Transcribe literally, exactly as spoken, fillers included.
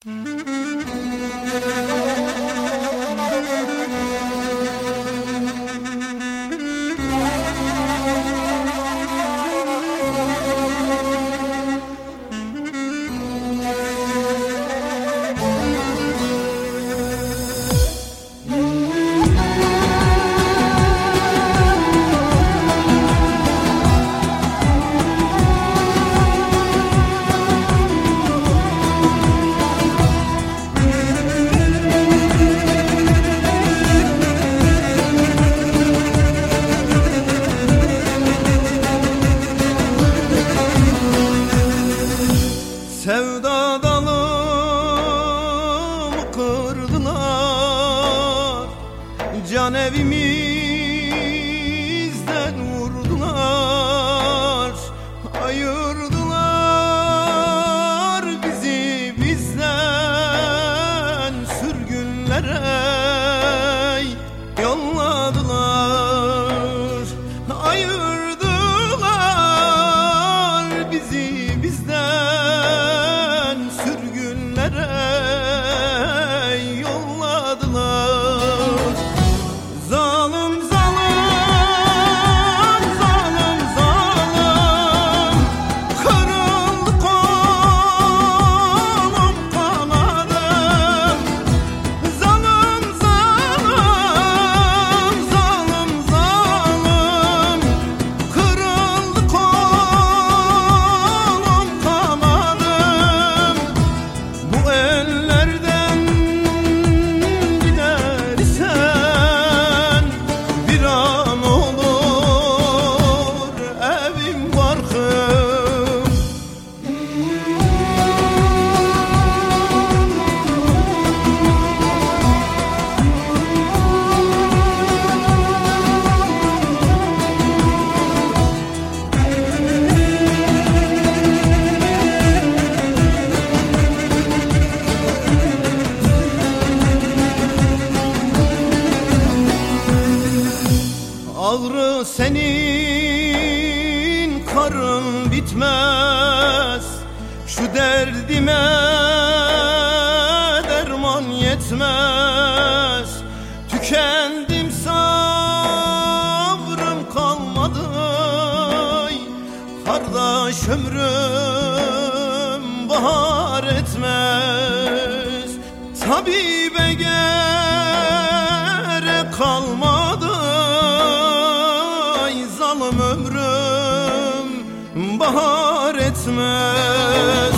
Sevda dalımı kırdılar, can evimizden vurdular, ayırdılar bizi bizden, sürgünlere yolladılar, ayırdılar bizi bizden, sürgünlere yolladılar. Zalim zalim, zalim zalim, kırıldı kolum kanadım. Zalim zalim, zalim zalim, kırıldı kolum kanadım. Bu ellerden gidersen bir an olur evim barkım. Ağrı senin, karın bitmez, şu derdime derman yetmez. Tükendim, sabrım kalmadı, kardeş ömrüm bahar etmez. Tabibe gerek kalmadı, zalim ömrüm bahar etmez.